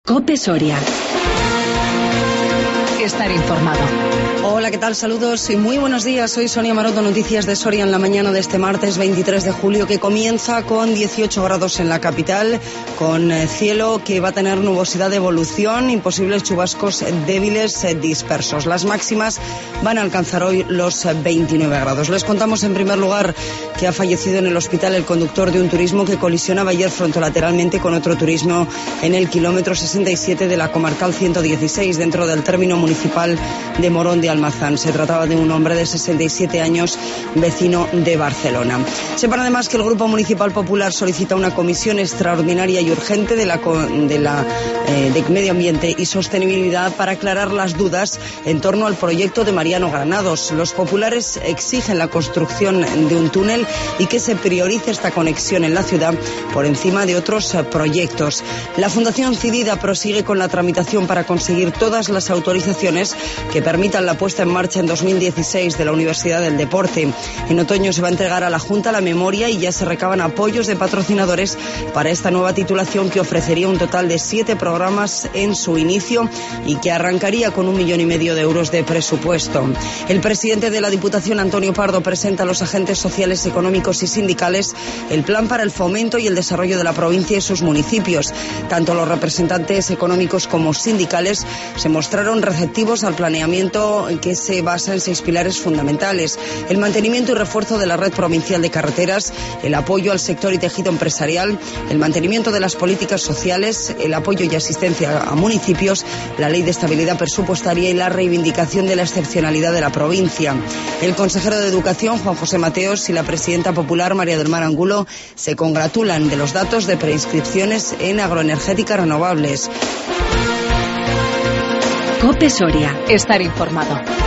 COPE Soria. Estar informado. Hola, ¿qué tal? Saludos y muy buenos días. Soy Sonia Maroto, noticias de Soria en la mañana de este martes 23 de julio, que comienza con 18 grados en la capital, con cielo que va a tener nubosidad de evolución y posibles chubascos débiles dispersos. Las máximas van a alcanzar hoy los 29 grados. Les contamos en primer lugar que ha fallecido en el hospital el conductor de un turismo que colisionaba ayer frontolateralmente con otro turismo en el kilómetro 67 de la comarcal 116, dentro del término municipal de Morón de Almazán. Se trataba de un hombre de 67 años, vecino de Barcelona. Sepan además que el Grupo Municipal Popular solicita una comisión extraordinaria y urgente de Medio Ambiente y Sostenibilidad para aclarar las dudas en torno al proyecto de Mariano Granados. Los populares exigen la construcción de un túnel y que se priorice esta conexión en la ciudad por encima de otros proyectos. La Fundación Cidida prosigue con la tramitación para conseguir todas las autorizaciones que permitan la puesta en marcha en 2016 de la Universidad del Deporte. En otoño se va a entregar a la Junta la memoria y ya se recaban apoyos de patrocinadores para esta nueva titulación, que ofrecería un total de 7 programas en su inicio y que arrancaría con 1,5 millones de euros de presupuesto. El presidente de la Diputación, Antonio Pardo, presenta a los agentes sociales, económicos y sindicales el plan para el fomento y el desarrollo de la provincia y sus municipios. Tanto los representantes económicos como sindicales se mostraron receptivos al planeamiento que se basa en 6 pilares fundamentales: el mantenimiento y refuerzo de la red provincial de carreteras, el apoyo al sector y tejido empresarial, el mantenimiento de las políticas sociales, el apoyo y asistencia a municipios, la ley de estabilidad presupuestaria y la reivindicación de la excepcionalidad de la provincia. El consejero de Educación, Juan José Mateos, y la presidenta popular, María del Mar Angulo, se congratulan de los datos de preinscripciones en agroenergéticas renovables. COPE Soria. Estar informado.